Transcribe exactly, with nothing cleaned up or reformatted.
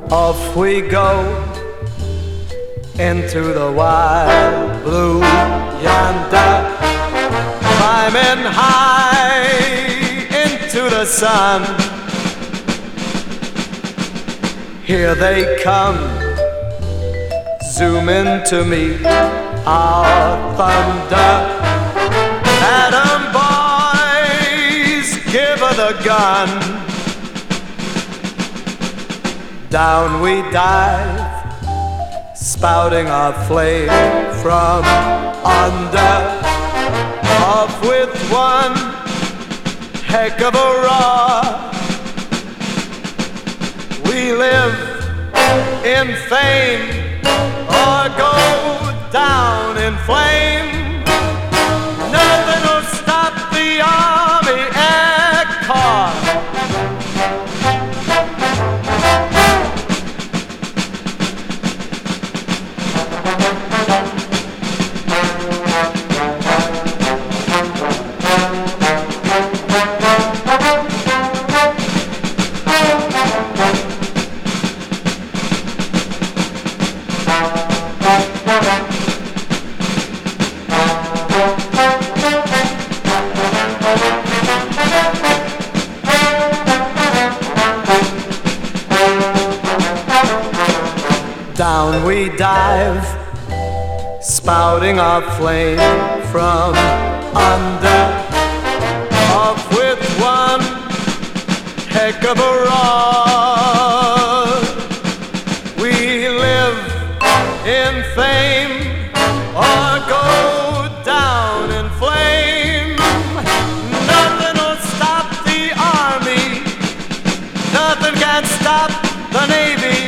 Off we go into the wild blue yonder, climbing high into the sun. Here they come, zooming to meet our thunder. Adam boys, give her the gun. Down we dive, spouting our flame from under. Off with one heck of a roar. We live in fame or go down in flame. Nothing will stop the Army Air Corps. Down we dive, spouting our flame from under. Off with one heck of a roar. We live in fame or go down in flame. Nothing will stop the Army, nothing can stop the Navy.